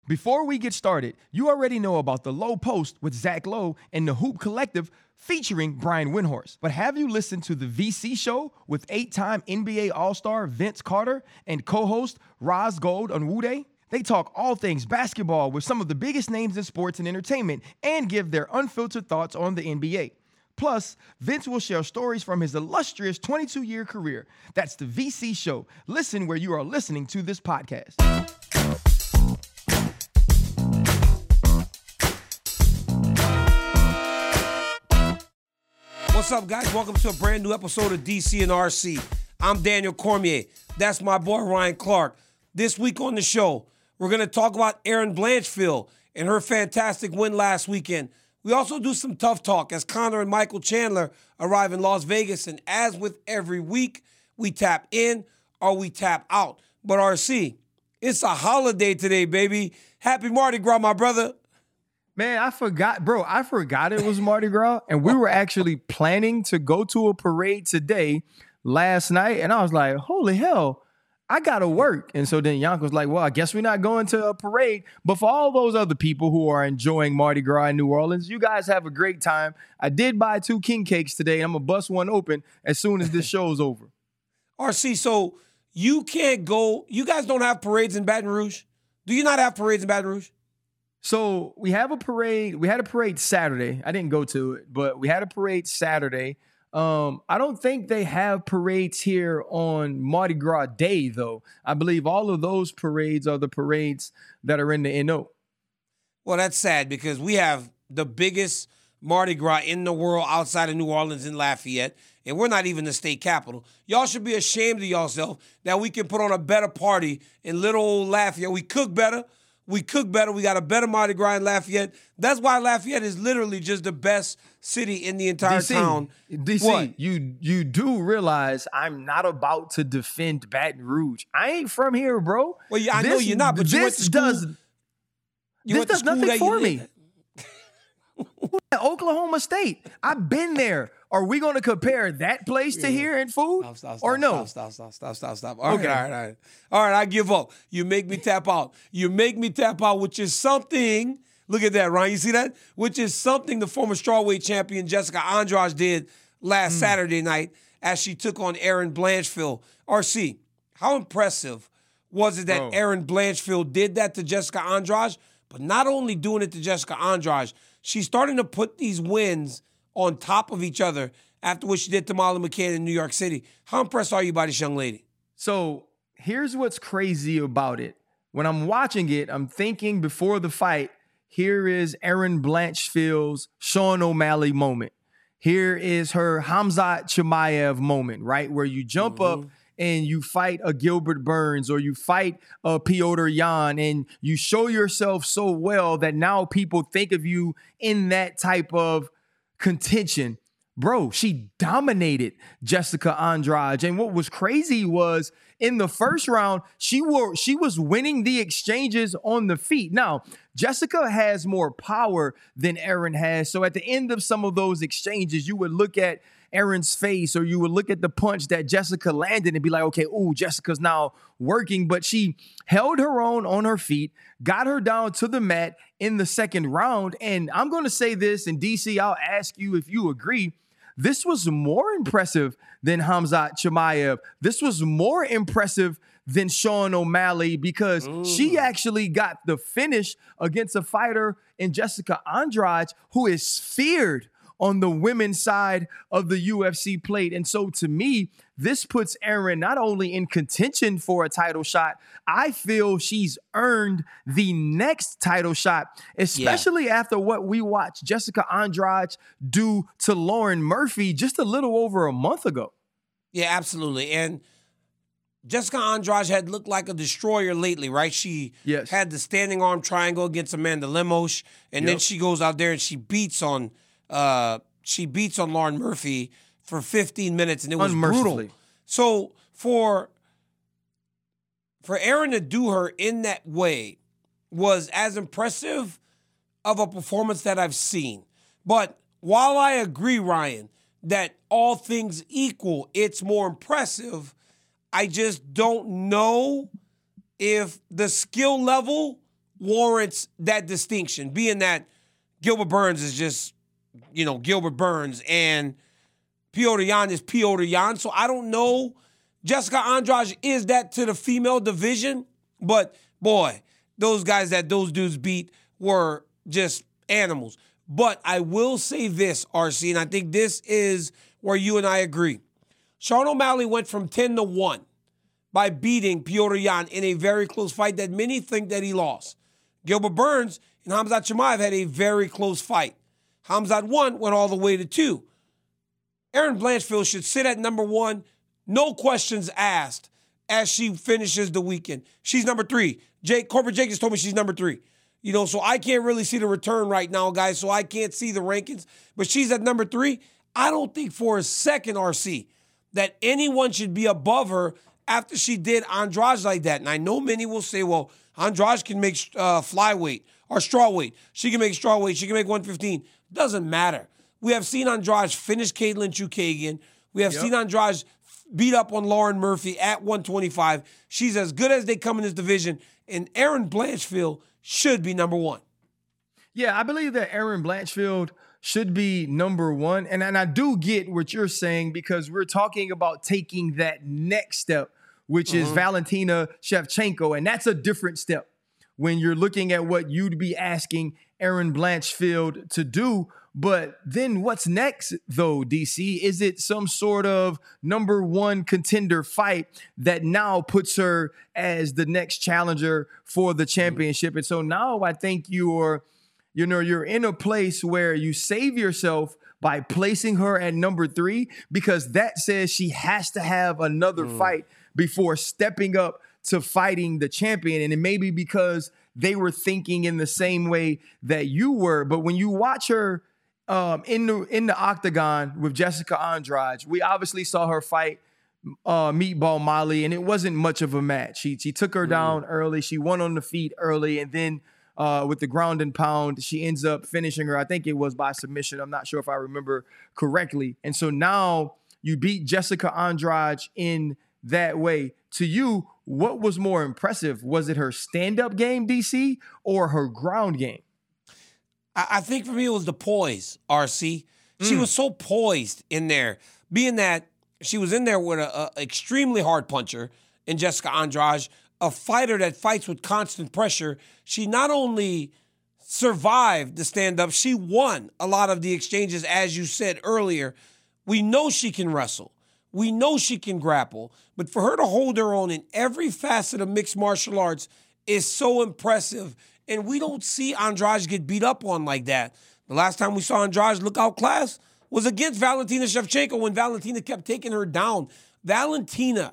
Before we get started, you already know about the Low Post with Zach Lowe and the Hoop Collective featuring Brian Windhorst. But have you listened to the VC Show with 8-time NBA All-Star Vince Carter and co-host Roz Gold on Woo-Day? They talk all things basketball with some of the biggest names in sports and entertainment and give their unfiltered thoughts on the NBA. Plus, Vince will share stories from his illustrious 22-year career. That's the VC Show. Listen where you are listening to this podcast. What's up, guys? Welcome to a brand new episode of DC and RC. I'm Daniel Cormier. That's my boy, Ryan Clark. This week on the show, we're going to talk about Erin Blanchfield and her fantastic win last weekend. We also do some tough talk as Connor and Michael Chandler arrive in Las Vegas. And as with every week, we tap in or we tap out. But RC, it's a holiday today, baby. Happy Mardi Gras, my brother. Man, I forgot it was Mardi Gras, and we were actually planning to go to a parade today last night, and I was like, holy hell, I gotta work. And so then Yank was like, well, I guess we're not going to a parade. But for all those other people who are enjoying Mardi Gras in New Orleans, you guys have a great time. I did buy 2 king cakes today, and I'm gonna bust one open as soon as this show's over. RC, so you can't go, you guys don't have parades in Baton Rouge? Do you not have parades in Baton Rouge? So we have a parade. We had a parade Saturday. I didn't go to it, but we had a parade Saturday. I don't think they have parades here on Mardi Gras Day, though. I believe all of those parades are the parades that are in the NO. Well, that's sad because we have the biggest Mardi Gras in the world outside of New Orleans in Lafayette, and we're not even the state capital. Y'all should be ashamed of yourself that we can put on a better party in little old Lafayette. We cook better. We got a better Mardi Gras in Lafayette. That's why Lafayette is literally just the best city in the entire town. DC, what? You do realize I'm not about to defend Baton Rouge. I ain't from here, bro. Well, yeah, I know you're not, but you went to school. This does nothing for me. Oklahoma State. I've been there. Are we going to compare that place to here in food? Or no? Stop. All right. All right, I give up. You make me tap out. Which is something, look at that, Ryan. You see that? Which is something the former strawweight champion Jessica Andrade did last Saturday night as she took on Erin Blanchfield. RC, how impressive was it that Erin Blanchfield did that to Jessica Andrade? But not only doing it to Jessica Andrade, she's starting to put these wins on top of each other after what she did to Molly McCann in New York City. How impressed are you by this young lady? So here's what's crazy about it. When I'm watching it, I'm thinking before the fight, here is Erin Blanchfield's Sean O'Malley moment. Here is her Khamzat Chimaev moment, right? Where you jump up and you fight a Gilbert Burns or you fight a Piotr Yan and you show yourself so well that now people think of you in that type of contention. Bro, she dominated Jessica Andrade. And what was crazy was in the first round, she was winning the exchanges on the feet. Now, Jessica has more power than Erin has. So at the end of some of those exchanges, you would look at Erin's face or you would look at the punch that Jessica landed and be like, okay, ooh, Jessica's now working. But she held her own on her feet, got her down to the mat in the second round. And I'm going to say this, and DC, I'll ask you if you agree. This was more impressive than Khamzat Chimaev. This was more impressive than Sean O'Malley because she actually got the finish against a fighter in Jessica Andrade who is feared on the women's side of the UFC plate. And so to me, this puts Erin not only in contention for a title shot, I feel she's earned the next title shot, especially after what we watched Jessica Andrade do to Lauren Murphy just a little over a month ago. Yeah, absolutely. And Jessica Andrade had looked like a destroyer lately, right? She had the standing arm triangle against Amanda Lemos, and then she goes out there and she beats on Lauren Murphy for 15 minutes, and it was brutal. So for Erin to do her in that way was as impressive of a performance that I've seen. But while I agree, Ryan, that all things equal, it's more impressive, I just don't know if the skill level warrants that distinction, being that Gilbert Burns is just, Gilbert Burns and Petr Yan is Petr Yan. So I don't know. Jessica Andrade is that to the female division, but boy, those guys that those dudes beat were just animals. But I will say this, RC, and I think this is where you and I agree. Sean O'Malley went from 10-1 by beating Petr Yan in a very close fight that many think that he lost. Gilbert Burns and Khamzat Chimaev had a very close fight. Khamzat 1 went all the way to 2. Erin Blanchfield should sit at number 1, no questions asked, as she finishes the weekend. She's number 3. Corbett Jacobs told me she's number 3. So I can't really see the return right now, guys, so I can't see the rankings. But she's at number 3. I don't think for a second, RC, that anyone should be above her after she did Andrade like that. And I know many will say, well, Andrade can make flyweight or strawweight. She can make strawweight. She can make 115. Doesn't matter. We have seen Andrade finish Caitlin Chukagian. We have seen Andrade beat up on Lauren Murphy at 125. She's as good as they come in this division. And Erin Blanchfield should be number 1. Yeah, I believe that Erin Blanchfield should be number 1. And I do get what you're saying, because we're talking about taking that next step, which is Valentina Shevchenko. And that's a different step when you're looking at what you'd be asking Erin Blanchfield to do. But then what's next, though, DC? Is it some sort of number 1 contender fight that now puts her as the next challenger for the championship? And so now I think you're in a place where you save yourself by placing her at number 3, because that says she has to have another fight before stepping up to fighting the champion. And it may be because they were thinking in the same way that you were. But when you watch her in the octagon with Jessica Andrade, we obviously saw her fight Meatball Molly, and it wasn't much of a match. She took her down early. She won on the feet early, and then with the ground and pound, she ends up finishing her. I think it was by submission. I'm not sure if I remember correctly. And so now you beat Jessica Andrade in that way. To you, what was more impressive? Was it her stand-up game, DC, or her ground game? I think for me it was the poise, RC. She was so poised in there, being that she was in there with an extremely hard puncher in Jessica Andrade, a fighter that fights with constant pressure. She not only survived the stand-up, she won a lot of the exchanges, as you said earlier. We know she can wrestle. We know she can grapple. But for her to hold her own in every facet of mixed martial arts is so impressive. And we don't see Andrade get beat up on like that. The last time we saw Andrade look outclassed was against Valentina Shevchenko, when Valentina kept taking her down. Valentina,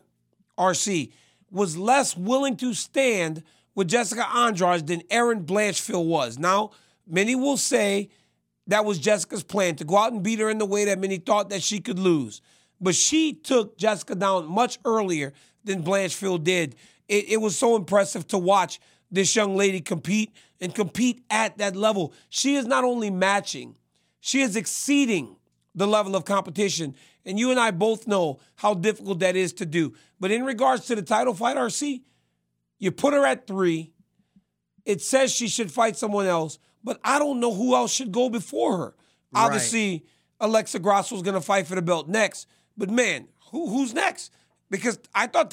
RC, was less willing to stand with Jessica Andrade than Erin Blanchfield was. Now, many will say that was Jessica's plan, to go out and beat her in the way that many thought that she could lose. But she took Jessica down much earlier than Blanchfield did. It was so impressive to watch this young lady compete and compete at that level. She is not only matching, she is exceeding the level of competition. And you and I both know how difficult that is to do. But in regards to the title fight, RC, you put her at 3. It says she should fight someone else, but I don't know who else should go before her. Right. Obviously, Alexa Grasso's going to fight for the belt next. But man, who's next? Because I thought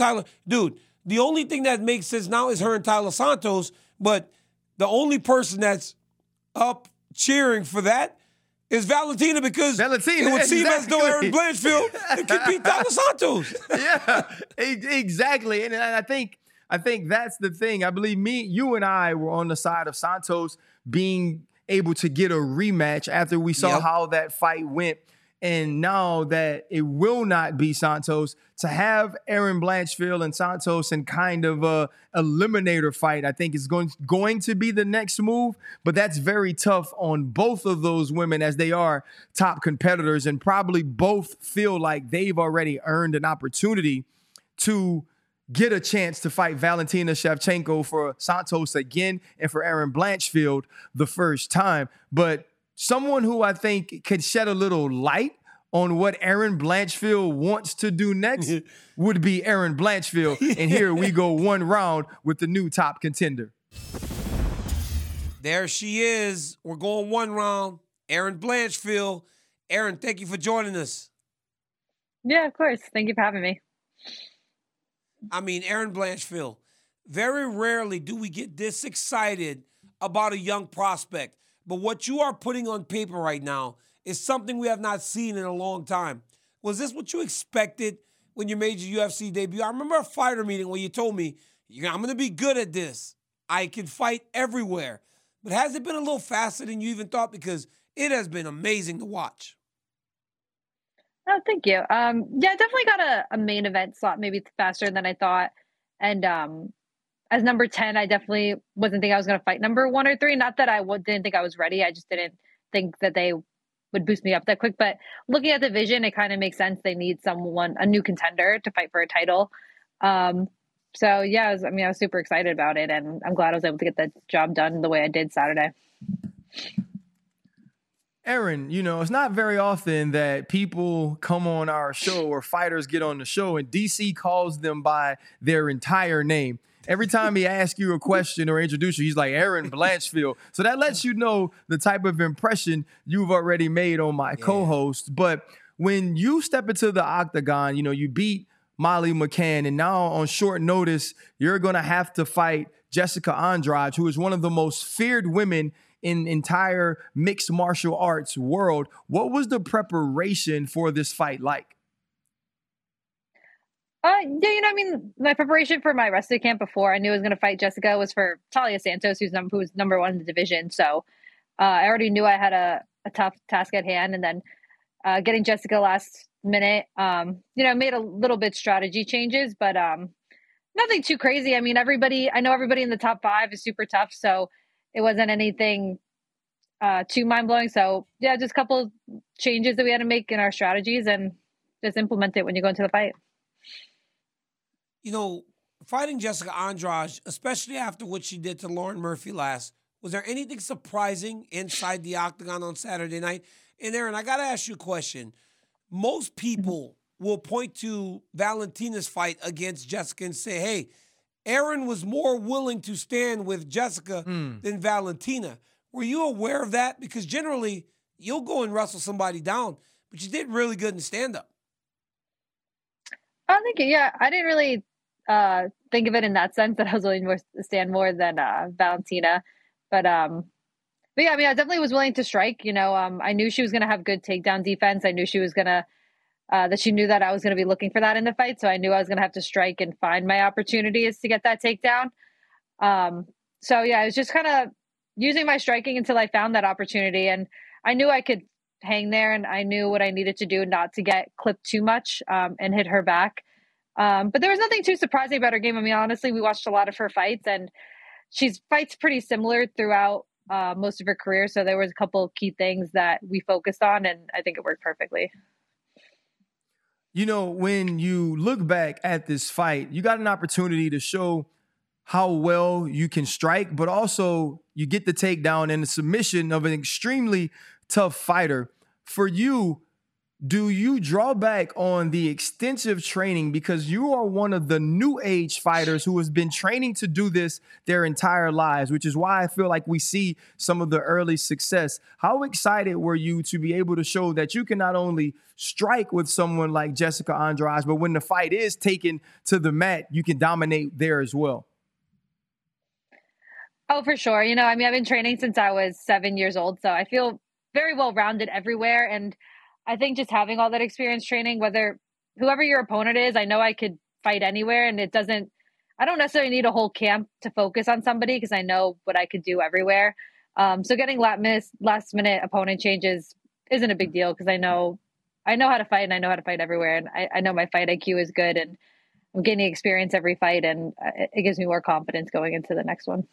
the only thing that makes sense now is her and Tyler Santos, but the only person that's up cheering for that is Valentina, because it would seem as though Erin Blanchfield could beat Tyler Santos. Yeah, exactly. And I think that's the thing. I believe you and I were on the side of Santos being able to get a rematch after we saw how that fight went. And now that it will not be Santos, to have Erin Blanchfield and Santos in kind of a eliminator fight, I think is going to be the next move. But that's very tough on both of those women, as they are top competitors and probably both feel like they've already earned an opportunity to get a chance to fight Valentina Shevchenko, for Santos again, and for Erin Blanchfield the first time. But someone who I think could shed a little light on what Erin Blanchfield wants to do next would be Erin Blanchfield. And here we go, one round with the new top contender. There she is. We're going one round. Erin Blanchfield. Erin, thank you for joining us. Yeah, of course. Thank you for having me. I mean, Erin Blanchfield, very rarely do we get this excited about a young prospect. But what you are putting on paper right now is something we have not seen in a long time. Was this what you expected when you made your UFC debut? I remember a fighter meeting where you told me, I'm going to be good at this. I can fight everywhere. But has it been a little faster than you even thought? Because it has been amazing to watch. Oh, thank you. Yeah, I definitely got a main event slot maybe faster than I thought. And as number 10, I definitely wasn't thinking I was going to fight number 1 or 3. Not that I didn't think I was ready. I just didn't think that they would boost me up that quick. But looking at the vision, it kind of makes sense. They need a new contender to fight for a title. So yeah, I was super excited about it, and I'm glad I was able to get the job done the way I did Saturday. Erin, it's not very often that people come on our show or fighters get on the show and DC calls them by their entire name. Every time he asks you a question or introduce you, he's like, Erin Blanchfield. So that lets you know the type of impression you've already made on my co-host. But when you step into the octagon, you beat Molly McCann, and now on short notice, you're going to have to fight Jessica Andrade, who is one of the most feared women in entire mixed martial arts world. What was the preparation for this fight like? My preparation for my wrestling camp before I knew I was going to fight Jessica was for Talia Santos, who's number 1 in the division. So I already knew I had a tough task at hand, and then getting Jessica last minute, made a little bit strategy changes, but nothing too crazy. I mean, I know everybody in the top 5 is super tough, so it wasn't anything too mind-blowing. So yeah, just a couple changes that we had to make in our strategies and just implement it when you go into the fight. Fighting Jessica Andrade, especially after what she did to Lauren Murphy last, was there anything surprising inside the octagon on Saturday night? And Erin, I got to ask you a question. Most people will point to Valentina's fight against Jessica and say, hey, Erin was more willing to stand with Jessica than Valentina. Were you aware of that? Because generally, you'll go and wrestle somebody down, but you did really good in stand-up. Oh, thank you. Yeah, I didn't really think of it in that sense that I was willing to stand more than Valentina. But yeah, I definitely was willing to strike. I knew she was going to have good takedown defense. I knew she was going to that she knew that I was going to be looking for that in the fight. So I knew I was going to have to strike and find my opportunities to get that takedown. So yeah, I was just kind of using my striking until I found that opportunity. And I knew I could hang there, and I knew what I needed to do not to get clipped too much and hit her back. But there was nothing too surprising about her game. Honestly, we watched a lot of her fights, and she fights pretty similar throughout most of her career. So there was a couple of key things that we focused on, and I think it worked perfectly. When you look back at this fight, you got an opportunity to show how well you can strike, but also you get the takedown and the submission of an extremely tough fighter. For you, do you draw back on the extensive training because you are one of the new age fighters who has been training to do this their entire lives, which is why I feel like we see some of the early success. How excited were you to be able to show that you can not only strike with someone like Jessica Andrade, but when the fight is taken to the mat, you can dominate there as well? Oh, for sure. I've been training since I was 7 years old, so I feel very well-rounded everywhere. And I think just having all that experience training, whoever your opponent is, I know I could fight anywhere, and I don't necessarily need a whole camp to focus on somebody because I know what I could do everywhere. So getting last minute opponent changes isn't a big deal because I know how to fight, and I know how to fight everywhere. And I know my fight IQ is good, and I'm gaining experience every fight, and it gives me more confidence going into the next one.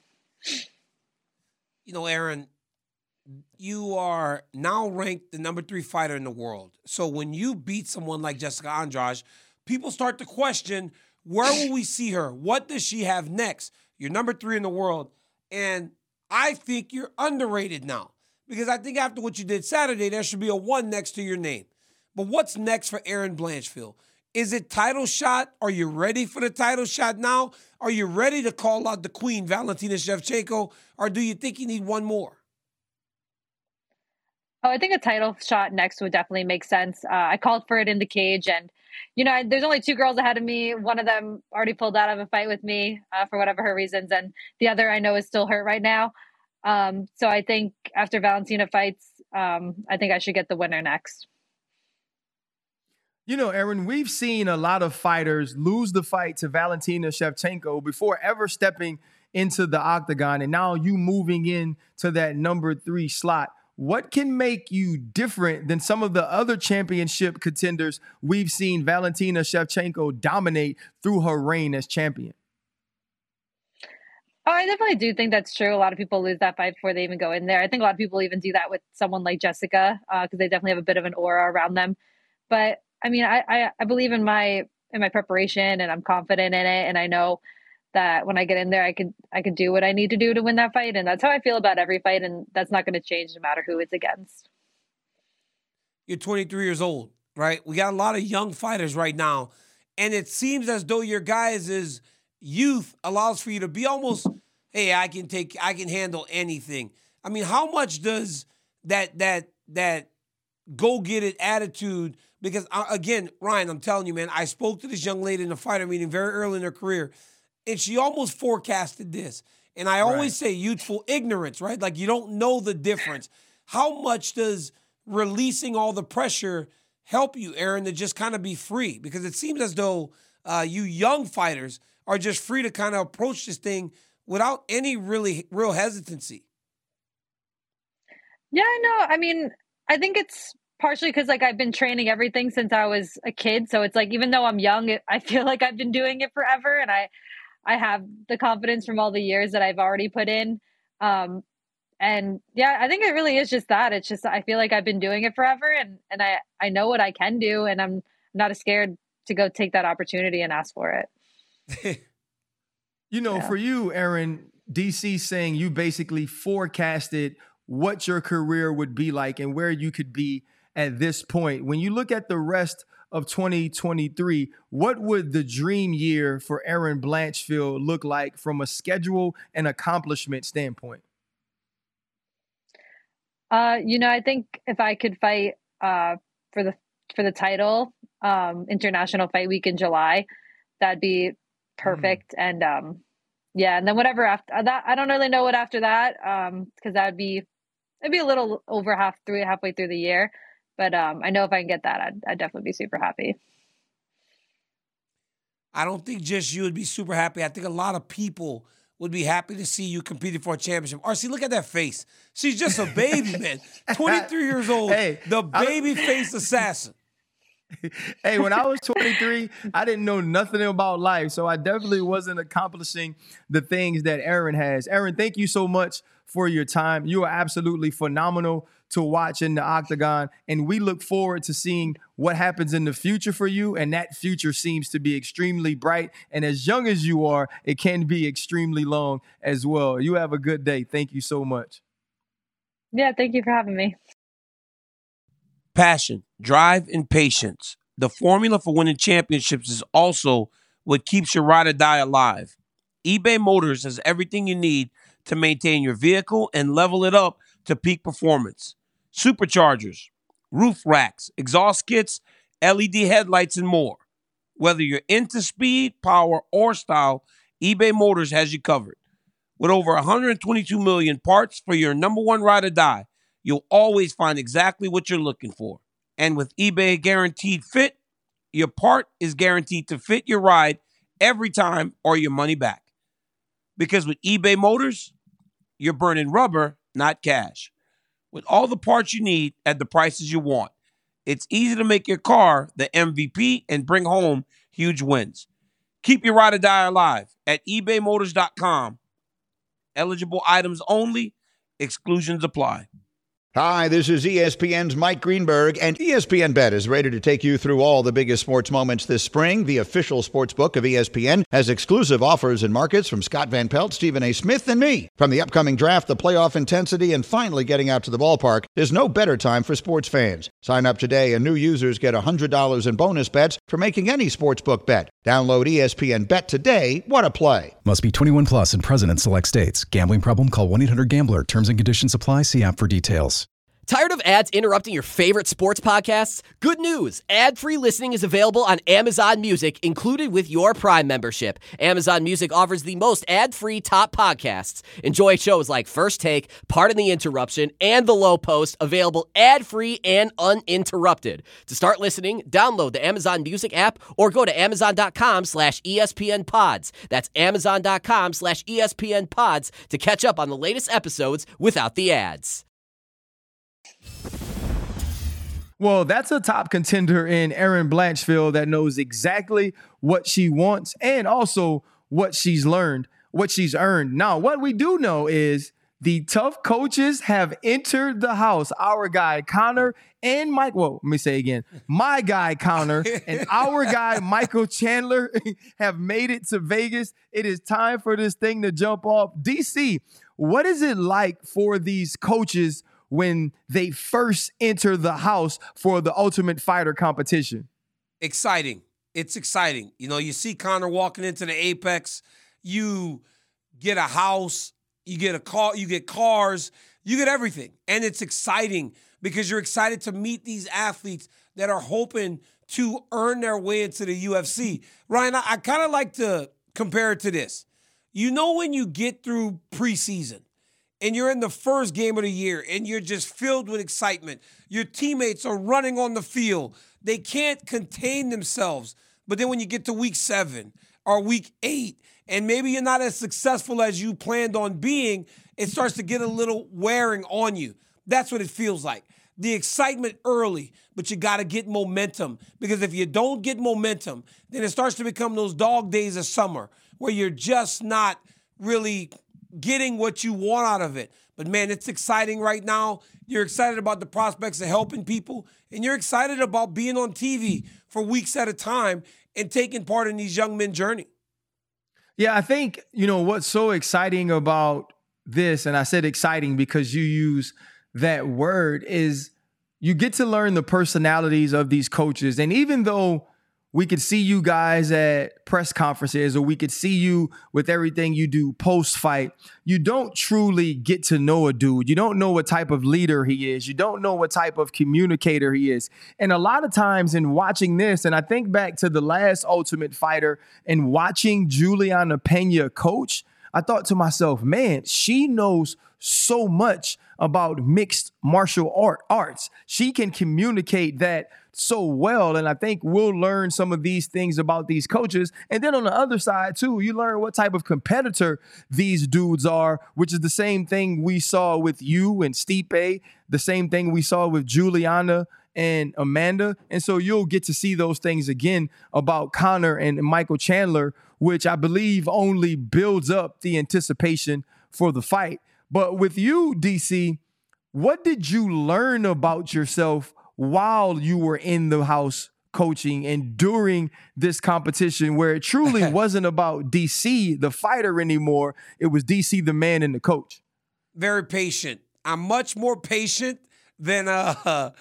Erin, you are now ranked the number 3 fighter in the world. So when you beat someone like Jessica Andrade, people start to question, where will we see her? What does she have next? You're number 3 in the world. And I think you're underrated now because I think after what you did Saturday, there should be a 1 next to your name. But what's next for Erin Blanchfield? Is it title shot? Are you ready for the title shot now? Are you ready to call out the queen, Valentina Shevchenko, or do you think you need one more? Oh, I think a title shot next would definitely make sense. I called for it in the cage, and there's only two girls ahead of me. One of them already pulled out of a fight with me for whatever her reasons, and the other I know is still hurt right now. So I think after Valentina fights, I think I should get the winner next. Aaron, we've seen a lot of fighters lose the fight to Valentina Shevchenko before ever stepping into the octagon, and now you moving in to that number 3 slot. What can make you different than some of the other championship contenders we've seen Valentina Shevchenko dominate through her reign as champion? Oh, I definitely do think that's true. A lot of people lose that fight before they even go in there. I think a lot of people even do that with someone like Jessica because they definitely have a bit of an aura around them. But I mean, I believe in my preparation, and I'm confident in it, and I know that when I get in there, I could do what I need to do to win that fight, and that's how I feel about every fight, and that's not going to change no matter who it's against. You're 23 years old, right? We got a lot of young fighters right now, and it seems as though your guys' youth allows for you to be almost, hey, I can handle anything. I mean, how much does that go get it attitude? Because again, Ryan, I'm telling you, man, I spoke to this young lady in a fighter meeting very early in her career, and she almost forecasted this. And I always say youthful ignorance, right? Like you don't know the difference. How much does releasing all the pressure help you, Aaron, to just kind of be free? Because it seems as though you young fighters are just free to kind of approach this thing without any real hesitancy. Yeah, no, I mean, I think it's partially because I've been training everything since I was a kid. So it's even though I'm young, I feel like I've been doing it forever, and I have the confidence from all the years that I've already put in. And yeah, I think it really is just that. It's just I feel like I've been doing it forever, and I know what I can do, and I'm not scared to go take that opportunity and ask for it. For you, Aaron, DC saying you basically forecasted what your career would be like and where you could be at this point. When you look at the rest of 2023, what would the dream year for Erin Blanchfield look like from a schedule and accomplishment standpoint? I think if I could fight for the title, International Fight Week in July, that'd be perfect. And and then whatever after that, I don't really know what after that, because it'd be a little over halfway through the year. But I know if I can get that, I'd definitely be super happy. I don't think just you would be super happy. I think a lot of people would be happy to see you competing for a championship. RC, look at that face. She's just a baby, man. 23 years old, the baby-faced assassin. Hey, when I was 23, I didn't know nothing about life, so I definitely wasn't accomplishing the things that Aaron has. Aaron, thank you so much for your time. You are absolutely phenomenal to watch in the octagon, and we look forward to seeing what happens in the future for you, and that future seems to be extremely bright, and as young as you are, it can be extremely long as well. You have a good day. Thank you so much. Yeah, thank you for having me. Passion, drive, and patience. The formula for winning championships is also what keeps your ride or die alive. eBay Motors has everything you need to maintain your vehicle and level it up to peak performance. Superchargers, roof racks, exhaust kits, LED headlights, and more. Whether you're into speed, power, or style, eBay Motors has you covered. With over 122 million parts for your number one ride or die, you'll always find exactly what you're looking for. And with eBay Guaranteed Fit, your part is guaranteed to fit your ride every time or your money back. Because with eBay Motors, you're burning rubber, not cash. With all the parts you need at the prices you want, it's easy to make your car the MVP and bring home huge wins. Keep your ride or die alive at ebaymotors.com. Eligible items only. Exclusions apply. Hi, this is ESPN's Mike Greenberg, and ESPN Bet is ready to take you through all the biggest sports moments this spring. The official sports book of ESPN has exclusive offers and markets from Scott Van Pelt, Stephen A. Smith, and me. From the upcoming draft, the playoff intensity, and finally getting out to the ballpark, there's no better time for sports fans. Sign up today, and new users get $100 in bonus bets for making any sportsbook bet. Download ESPN Bet today. What a play. Must be 21 plus and present in select states. Gambling problem? Call 1-800-GAMBLER. Terms and conditions apply. See app for details. Tired of ads interrupting your favorite sports podcasts? Good news. Ad-free listening is available on Amazon Music, included with your Prime membership. Amazon Music offers the most ad-free top podcasts. Enjoy shows like First Take, Pardon the Interruption, and The Low Post, available ad-free and uninterrupted. To start listening, download the Amazon Music app or go to amazon.com/ESPN Pods. That's amazon.com/ESPN Pods to catch up on the latest episodes without the ads. Well, that's a top contender in Erin Blanchfield that knows exactly what she wants and also what she's learned, what she's earned. Now, what we do know is the tough coaches have entered the house. Our guy, Connor, and Mike. Well, let me say again. My guy, Connor, and our guy, Michael Chandler, have made it to Vegas. It is time for this thing to jump off. DC, what is it like for these coaches when they first enter the house for the Ultimate Fighter competition? Exciting. It's exciting. You know, you see Connor walking into the Apex, you get a house, you get a car, you get cars, you get everything. And it's exciting because you're excited to meet these athletes that are hoping to earn their way into the UFC. Ryan, I kind of like to compare it to this. You know, when you get through preseason, and you're in the first game of the year, and you're just filled with excitement. Your teammates are running on the field. They can't contain themselves. But then when you get to week 7 or week 8, and maybe you're not as successful as you planned on being, it starts to get a little wearing on you. That's what it feels like. The excitement early, but you got to get momentum. Because if you don't get momentum, then it starts to become those dog days of summer where you're just not really getting what you want out of it. But man, it's exciting right now. You're excited about the prospects of helping people, and you're excited about being on TV for weeks at a time and taking part in these young men's journey. Yeah, I think, you know, what's so exciting about this, and I said exciting because you use that word, is you get to learn the personalities of these coaches. And even though we could see you guys at press conferences, or we could see you with everything you do post-fight, you don't truly get to know a dude. You don't know what type of leader he is. You don't know what type of communicator he is. And a lot of times in watching this, and I think back to the last Ultimate Fighter and watching Juliana Pena coach, I thought to myself, man, she knows so much about mixed martial arts. She can communicate that so well. And I think we'll learn some of these things about these coaches. And then on the other side, too, you learn what type of competitor these dudes are, which is the same thing we saw with you and Stipe, the same thing we saw with Juliana and Amanda. And so you'll get to see those things again about Connor and Michael Chandler, which I believe only builds up the anticipation for the fight. But with you, DC, what did you learn about yourself while you were in the house coaching and during this competition, where it truly wasn't about DC, the fighter, anymore? It was DC, the man and the coach. Very patient. I'm much more patient than I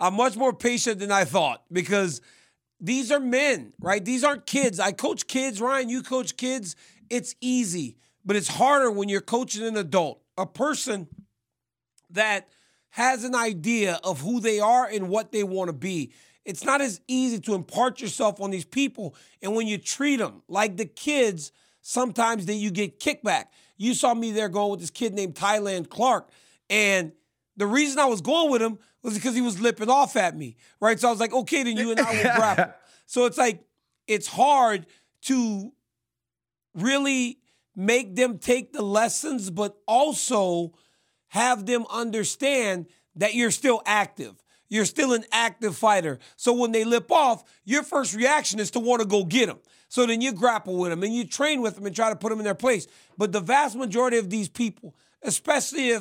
thought, because these are men, right? These aren't kids. I coach kids, Ryan. You coach kids. It's easy, but it's harder when you're coaching an adult, a person that has an idea of who they are and what they want to be. It's not as easy to impart yourself on these people. And when you treat them like the kids, sometimes then you get kickback. You saw me there going with this kid named Thailand Clark. And the reason I was going with him was because he was lipping off at me, right? So I was like, okay, then you and I will grapple. So it's like, it's hard to really make them take the lessons, but also have them understand that you're still active. You're still an active fighter. So when they lip off, your first reaction is to want to go get them. So then you grapple with them and you train with them and try to put them in their place. But the vast majority of these people, especially if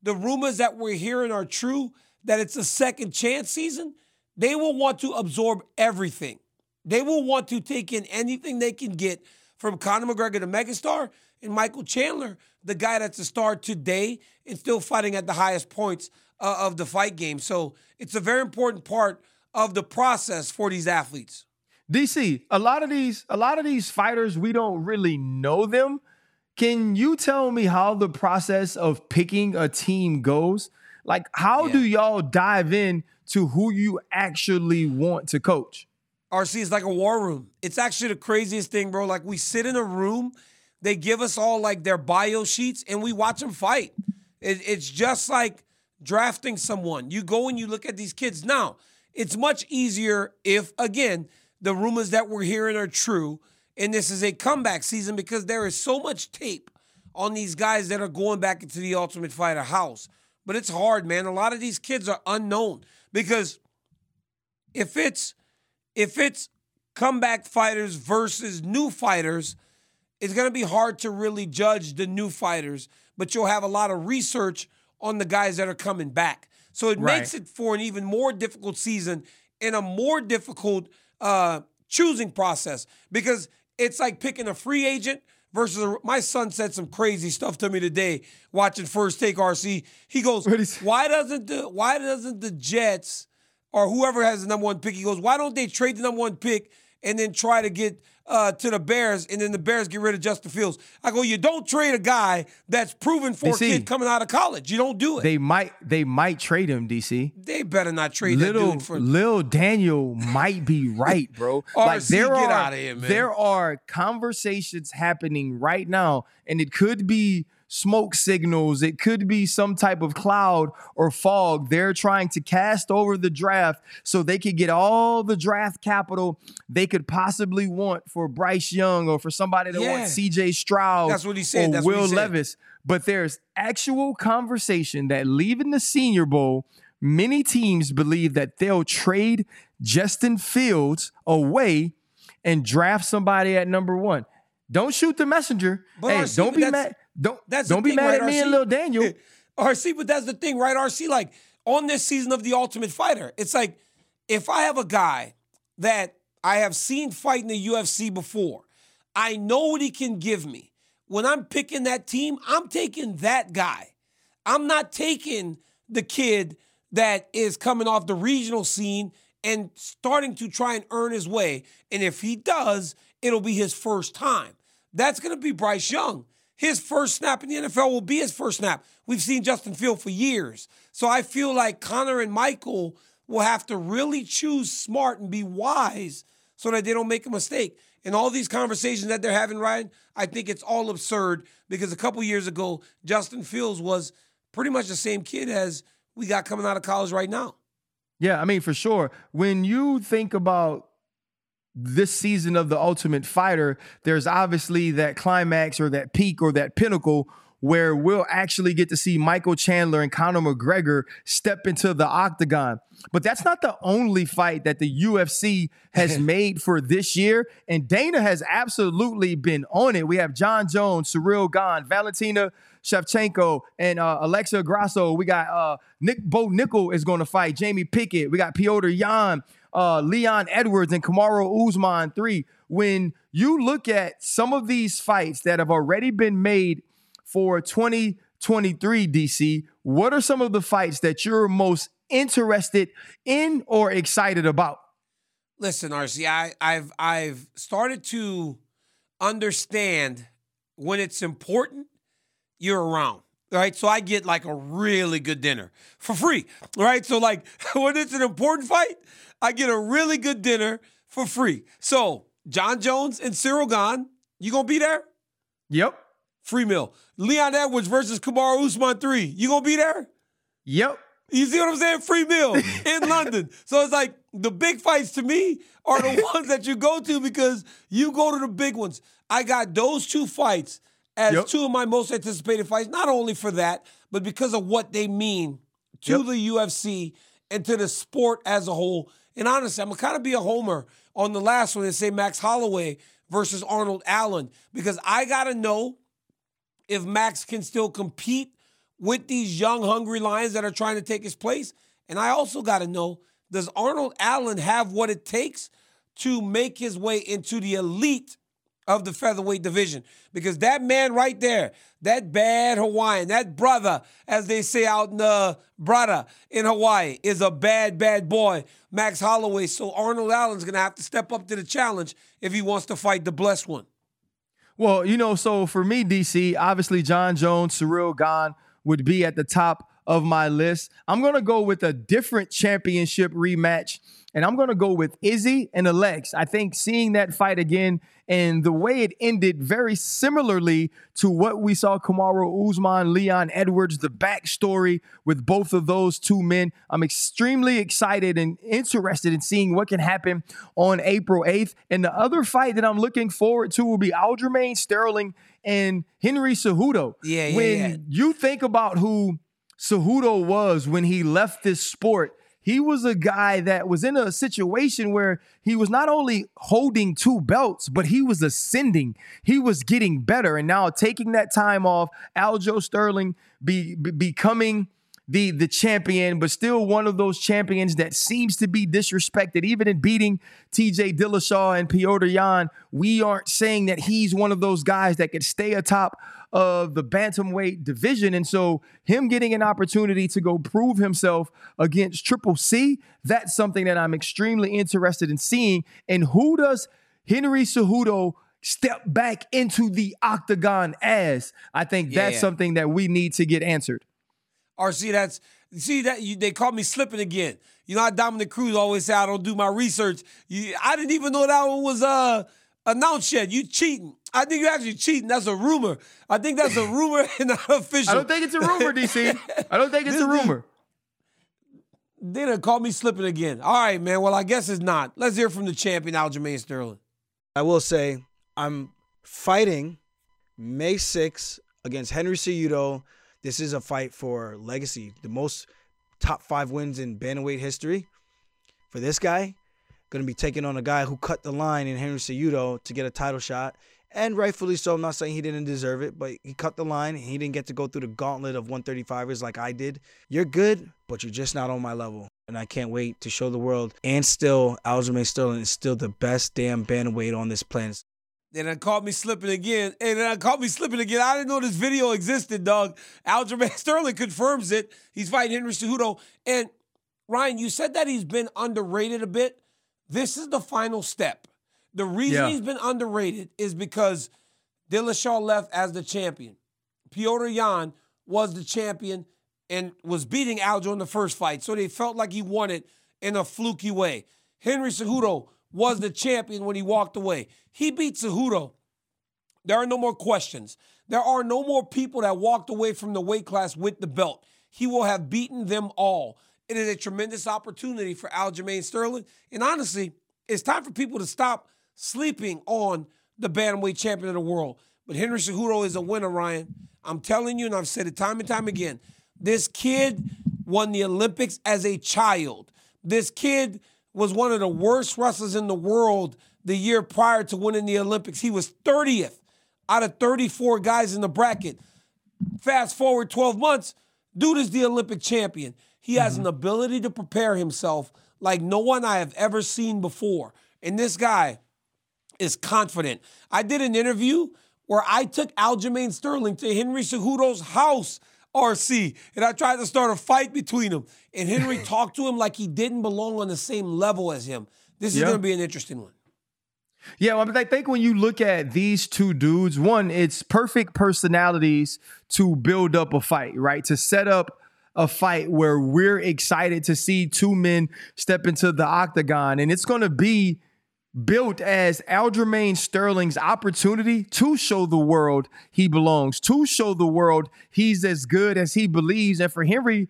the rumors that we're hearing are true, that it's a second chance season, they will want to absorb everything. They will want to take in anything they can get from Conor McGregor, the megastar, and Michael Chandler, the guy that's a star today and still fighting at the highest points of the fight game. So it's a very important part of the process for these athletes. DC, a lot of these fighters, we don't really know them. Can you tell me how the process of picking a team goes? Like, how do y'all dive in to who you actually want to coach? RC is like a war room. It's actually the craziest thing, bro. Like, we sit in a room, they give us all like their bio sheets, and we watch them fight. It's just like drafting someone. You go and you look at these kids. Now, it's much easier if, again, the rumors that we're hearing are true, and this is a comeback season, because there is so much tape on these guys that are going back into the Ultimate Fighter house. But it's hard, man. A lot of these kids are unknown, because if it's comeback fighters versus new fighters, it's going to be hard to really judge the new fighters, but you'll have a lot of research on the guys that are coming back. So it makes it for an even more difficult season and a more difficult choosing process, because it's like picking a free agent versus my son said some crazy stuff to me today watching First Take, RC. He goes, why doesn't the Jets or whoever has the number one pick, he goes, why don't they trade the number one pick and then try to get to the Bears, and then the Bears get rid of Justin Fields? I go, you don't trade a guy that's proven for a kid coming out of college. You don't do it. They might trade him, DC. They better not trade that dude for Lil Daniel might be right, bro. Like, get out of here, man. There are conversations happening right now, and it could be smoke signals. It could be some type of cloud or fog. They're trying to cast over the draft so they could get all the draft capital they could possibly want for Bryce Young or for somebody that wants CJ Stroud. That's what he said. Or Will Levis. But there's actual conversation that leaving the Senior Bowl, many teams believe that they'll trade Justin Fields away and draft somebody at number one. Don't shoot the messenger. But hey, RC, don't be mad. Don't be mad at me and Lil Daniel. RC, but that's the thing, right, RC? Like, on this season of The Ultimate Fighter, it's like, if I have a guy that I have seen fight in the UFC before, I know what he can give me. When I'm picking that team, I'm taking that guy. I'm not taking the kid that is coming off the regional scene and starting to try and earn his way. And if he does, it'll be his first time. That's going to be Bryce Young. His first snap in the NFL will be his first snap. We've seen Justin Fields for years. So I feel like Conor and Michael will have to really choose smart and be wise so that they don't make a mistake. And all these conversations that they're having, Ryan, I think it's all absurd, because a couple years ago, Justin Fields was pretty much the same kid as we got coming out of college right now. Yeah, I mean, for sure. When you think about this season of The Ultimate Fighter, there's obviously that climax or that peak or that pinnacle where we'll actually get to see Michael Chandler and Conor McGregor step into the octagon. But that's not the only fight that the UFC has made for this year. And Dana has absolutely been on it. We have John Jones, Ciryl Gane, Valentina Shevchenko, and Alexa Grasso. We got Bo Nickel is going to fight Jamie Pickett. We got Piotr Yan, Leon Edwards, and Kamaru Usman 3. When you look at some of these fights that have already been made for 2023, DC, what are some of the fights that you're most interested in or excited about? Listen, RC, I've started to understand when it's important, you're around, right? So I get like a really good dinner for free, right? So like when it's an important fight, I get a really good dinner for free. So John Jones and Ciryl Gane, you gonna be there? Yep. Free meal. Leon Edwards versus Kamaru Usman 3, you gonna be there? Yep. You see what I'm saying? Free meal in London. So it's like the big fights to me are the ones that you go to because you go to the big ones. I got those two fights as two of my most anticipated fights, not only for that, but because of what they mean to the UFC and to the sport as a whole. And honestly, I'm going to kind of be a homer on the last one and say Max Holloway versus Arnold Allen, because I got to know if Max can still compete with these young, hungry lions that are trying to take his place? And I also got to know, does Arnold Allen have what it takes to make his way into the elite of the featherweight division? Because that man right there, that bad Hawaiian, that brother, as they say out in brother in Hawaii, is a bad, bad boy, Max Holloway. So Arnold Allen's going to have to step up to the challenge if he wants to fight the blessed one. Well, so for me, DC, obviously John Jones, Ciryl Gane would be at the top of my list. I'm going to go with a different championship rematch, and I'm going to go with Izzy and Alex. I think seeing that fight again and the way it ended very similarly to what we saw Kamaru Usman, Leon Edwards, the backstory with both of those two men. I'm extremely excited and interested in seeing what can happen on April 8th. And the other fight that I'm looking forward to will be Aljamain Sterling and Henry Cejudo. When you think about who Cejudo was when he left this sport, he was a guy that was in a situation where he was not only holding two belts, but he was ascending. He was getting better. And now taking that time off, Aljo Sterling becoming the champion, but still one of those champions that seems to be disrespected. Even in beating TJ Dillashaw and Petr Yan, we aren't saying that he's one of those guys that could stay atop of the bantamweight division. And so him getting an opportunity to go prove himself against Triple C, that's something that I'm extremely interested in seeing. And who does Henry Cejudo step back into the octagon as? I think that's something that we need to get answered. RC, they caught me slipping again. You know how Dominic Cruz always say I don't do my research. I didn't even know that one was announced yet. You cheating. I think you're actually cheating. That's a rumor. I think that's a rumor and not official. I don't think it's a rumor, DC. I don't think it's a rumor. They done caught me slipping again. All right, man. Well, I guess it's not. Let's hear from the champion, Aljamain Sterling. I will say I'm fighting May 6th against Henry Cejudo. This is a fight for legacy. The most top 5 wins in bantamweight history. For this guy, going to be taking on a guy who cut the line in Henry Cejudo to get a title shot. And rightfully so. I'm not saying he didn't deserve it, but he cut the line. And he didn't get to go through the gauntlet of 135ers like I did. You're good, but you're just not on my level. And I can't wait to show the world. And still, Aljamain Sterling is still the best damn bantamweight on this planet. They done caught me slipping again. I didn't know this video existed, dog. Aljamain Sterling confirms it. He's fighting Henry Cejudo. And, Ryan, you said that he's been underrated a bit. This is the final step. The reason he's been underrated is because Dillashaw left as the champion. Petr Yan was the champion and was beating Aljo in the first fight, so they felt like he won it in a fluky way. Henry Cejudo was the champion when he walked away. He beat Cejudo. There are no more questions. There are no more people that walked away from the weight class with the belt. He will have beaten them all. It is a tremendous opportunity for Aljamain Sterling. And honestly, it's time for people to stop sleeping on the bantamweight champion of the world. But Henry Cejudo is a winner, Ryan. I'm telling you, and I've said it time and time again, this kid won the Olympics as a child. This kid was one of the worst wrestlers in the world the year prior to winning the Olympics. He was 30th out of 34 guys in the bracket. Fast forward 12 months, dude is the Olympic champion. He has an ability to prepare himself like no one I have ever seen before. And this guy is confident. I did an interview where I took Aljamain Sterling to Henry Cejudo's house, RC, and I tried to start a fight between them. And Henry talked to him like he didn't belong on the same level as him. This is going to be an interesting one. Yeah, well, I think when you look at these two dudes, one, it's perfect personalities to build up a fight, right? To set up a fight where we're excited to see two men step into the octagon. And it's going to be built as Aljamain Sterling's opportunity to show the world he belongs, to show the world he's as good as he believes. And for Henry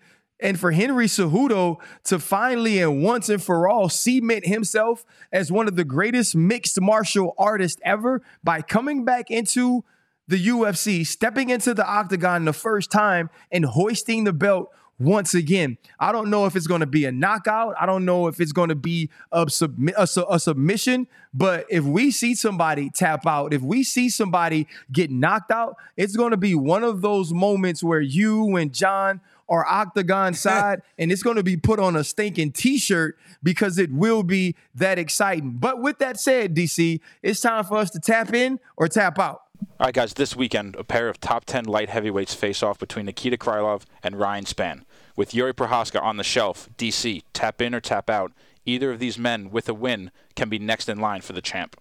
Cejudo to finally and once and for all cement himself as one of the greatest mixed martial artists ever by coming back into the UFC, stepping into the octagon the first time and hoisting the belt once again. I don't know if it's going to be a knockout. I don't know if it's going to be a submission. But if we see somebody tap out, if we see somebody get knocked out, it's going to be one of those moments where you and John are octagon side, and it's going to be put on a stinking T-shirt because it will be that exciting. But with that said, DC, it's time for us to tap in or tap out. All right, guys, this weekend, a pair of top 10 light heavyweights face off between Nikita Krylov and Ryan Spann. With Yuri Prochazka on the shelf, DC, tap in or tap out. Either of these men with a win can be next in line for the champ.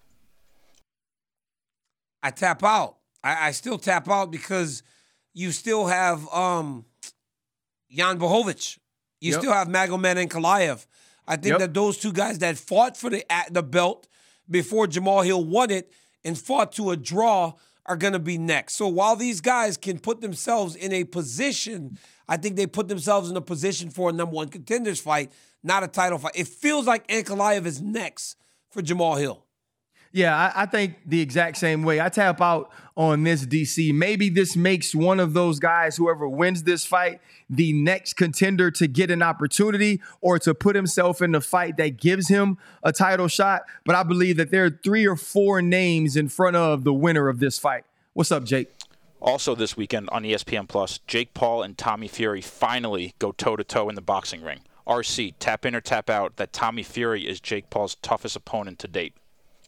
I tap out. I still tap out because you still have Jan Blachowicz. You still have Magomed Ankalaev. I think that those two guys that fought for the belt before Jamal Hill won it and fought to a draw are going to be next. So while these guys can put themselves in a position, I think they put themselves in a position for a number one contenders fight, not a title fight. It feels like Ankalaev is next for Jamal Hill. Yeah, I think the exact same way. I tap out on this, DC. Maybe this makes one of those guys, whoever wins this fight, the next contender to get an opportunity or to put himself in the fight that gives him a title shot. But I believe that there are 3 or 4 names in front of the winner of this fight. What's up, Jake? Also this weekend on ESPN+, Jake Paul and Tommy Fury finally go toe-to-toe in the boxing ring. RC, tap in or tap out that Tommy Fury is Jake Paul's toughest opponent to date.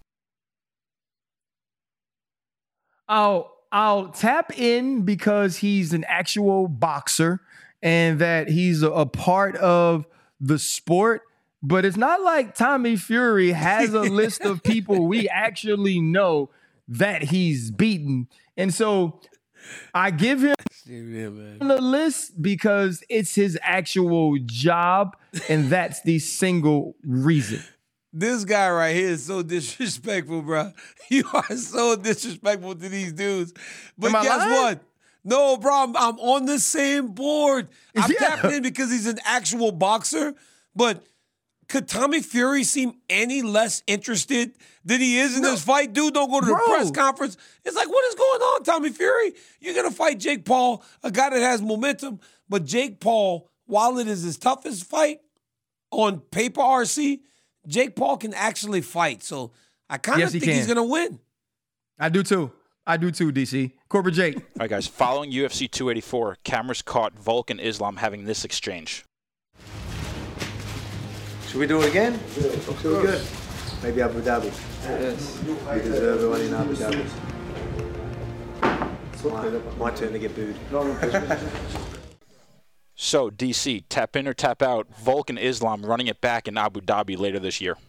I'll tap in because he's an actual boxer and that he's a part of the sport. But it's not like Tommy Fury has a list of people we actually know that he's beaten. And so I give him the list because it's his actual job, and that's the single reason. This guy right here is so disrespectful, bro. You are so disrespectful to these dudes. But guess what? No, bro, I'm on the same board. I'm tapping in because he's an actual boxer. But could Tommy Fury seem any less interested than he is in this fight? Dude, don't go to the press conference. It's like, what is going on, Tommy Fury? You're going to fight Jake Paul, a guy that has momentum. But Jake Paul, while it is his toughest fight on paper, RC, Jake Paul can actually fight. So I kind of think he's going to win. I do too, DC. Corporate Jake. All right, guys. Following UFC 284, cameras caught Volk and Islam having this exchange. Should we do it again? Looks really good. Maybe Abu Dhabi. Yes. We deserve the one in Abu Dhabi. My turn to get booed. So, DC, tap in or tap out, Volk and Islam running it back in Abu Dhabi later this year.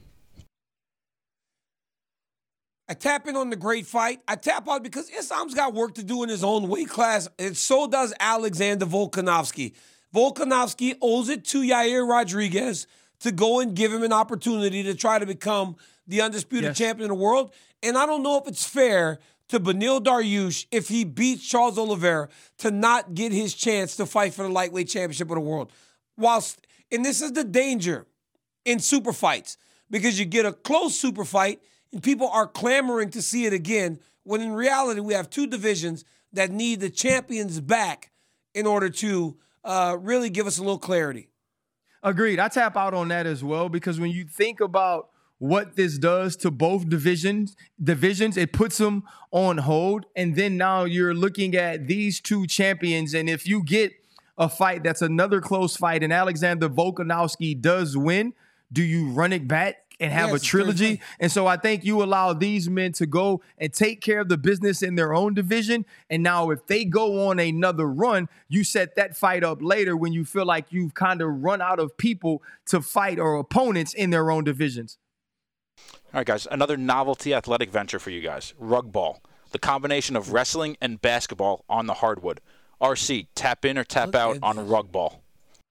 I tap in on the great fight. I tap out because Islam's got work to do in his own weight class, and so does Alexander Volkanovski. Volkanovski owes it to Yair Rodriguez to go and give him an opportunity to try to become the undisputed champion of the world. And I don't know if it's fair to Beneil Dariush, if he beats Charles Oliveira, to not get his chance to fight for the lightweight championship of the world. And this is the danger in super fights, because you get a close super fight and people are clamoring to see it again, when in reality we have 2 divisions that need the champions back in order to really give us a little clarity. Agreed. I tap out on that as well, because when you think about what this does to both divisions, it puts them on hold. And then now you're looking at these 2 champions. And if you get a fight that's another close fight and Alexander Volkanovski does win, do you run it back and have a trilogy? And so I think you allow these men to go and take care of the business in their own division. And now if they go on another run, you set that fight up later when you feel like you've kind of run out of people to fight or opponents in their own divisions. All right, guys, another novelty athletic venture for you guys, rug ball. The combination of wrestling and basketball on the hardwood. RC, tap in or tap out on rug ball.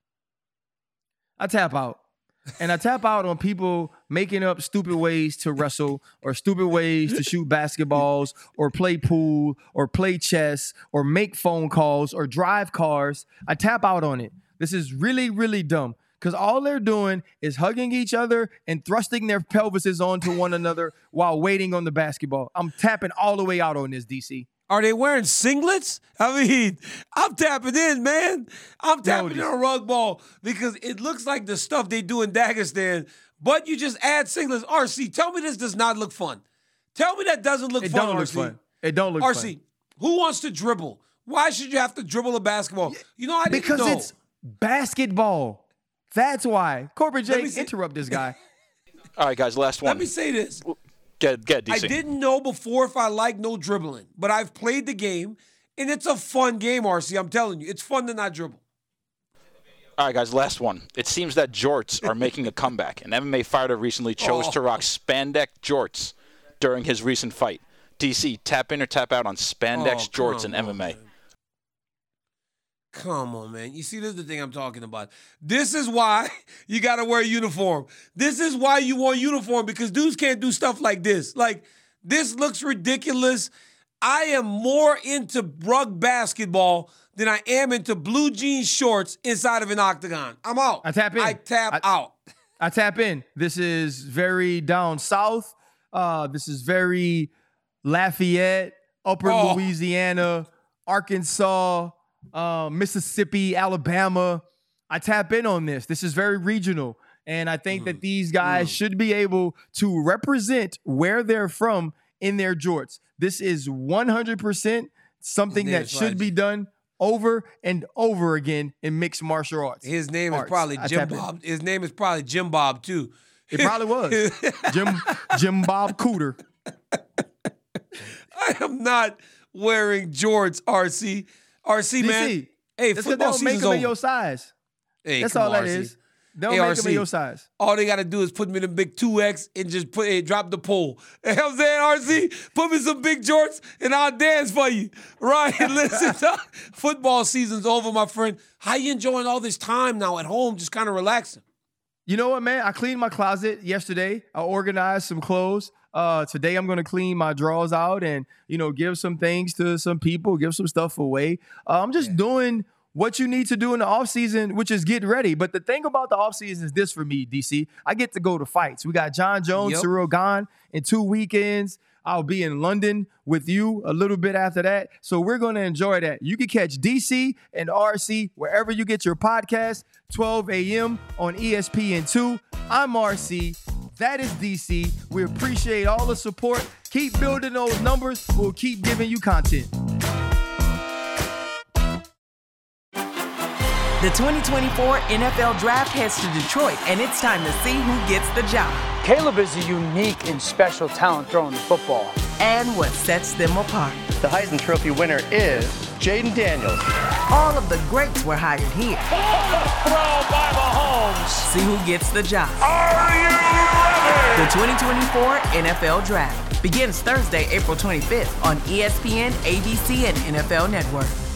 I tap out. And I tap out on people making up stupid ways to wrestle or stupid ways to shoot basketballs or play pool or play chess or make phone calls or drive cars. I tap out on it. This is really, really dumb, because all they're doing is hugging each other and thrusting their pelvises onto one another while waiting on the basketball. I'm tapping all the way out on this, DC. Are they wearing singlets? I mean, I'm tapping in, man. I'm tapping in on rug ball because it looks like the stuff they do in Dagestan, but you just add singlets. RC, tell me this does not look fun. Tell me that doesn't look fun, RC. It don't look RC, fun. who wants to dribble? Why should you have to dribble a basketball? You know, I didn't know. Because it's basketball. That's why. Corporate J, interrupt this guy. All right, guys, last one. Let me say this. Get DC. I didn't know before if I like no dribbling, but I've played the game, and it's a fun game, RC. I'm telling you. It's fun to not dribble. All right, guys, last one. It seems that jorts are making a comeback. An MMA fighter recently chose to rock spandex jorts during his recent fight. DC, tap in or tap out on spandex jorts in MMA. Man. Come on, man. You see, this is the thing I'm talking about. This is why you got to wear a uniform. This is why you want uniform, because dudes can't do stuff like this. Like, this looks ridiculous. I am more into rug basketball than I am into blue jean shorts inside of an octagon. I'm out. I tap in. I tap out. I tap in. This is very down south. This is very Lafayette, Upper Louisiana, Arkansas, Mississippi, Alabama. I tap in on this. This is very regional. And I think that these guys should be able to represent where they're from in their jorts. This is 100% something that should be done over and over again in mixed martial arts. His name is probably Jim Bob. His name is probably Jim Bob, too. It probably was. Jim Bob Cooter. I am not wearing jorts, RC. RC, man. Hey, football season's make them over. in your size. Hey, that's all that RC. is. Don't make them in your size. All they got to do is put me in the big 2X and just drop the pole. You know what I'm saying, RC? Put me some big jorts and I'll dance for you. Ryan, listen, football season's over, my friend. How you enjoying all this time now at home, just kind of relaxing? You know what, man? I cleaned my closet yesterday. I organized some clothes. Today I'm going to clean my drawers out and, give some things to some people, give some stuff away. I'm just doing what you need to do in the offseason, which is get ready. But the thing about the offseason is this for me, DC. I get to go to fights. We got John Jones, Cyril Gane in 2 weekends. I'll be in London with you a little bit after that. So we're going to enjoy that. You can catch DC and RC wherever you get your podcast, 12 a.m. on ESPN2. I'm RC. That is DC. We appreciate all the support. Keep building those numbers. We'll keep giving you content. The 2024 NFL Draft heads to Detroit, and it's time to see who gets the job. Caleb is a unique and special talent throwing the football. And what sets them apart. The Heisman Trophy winner is Jaden Daniels. All of the greats were hired here. Throw by Mahomes. See who gets the job. Are you ready? The 2024 NFL Draft begins Thursday, April 25th on ESPN, ABC, and NFL Network.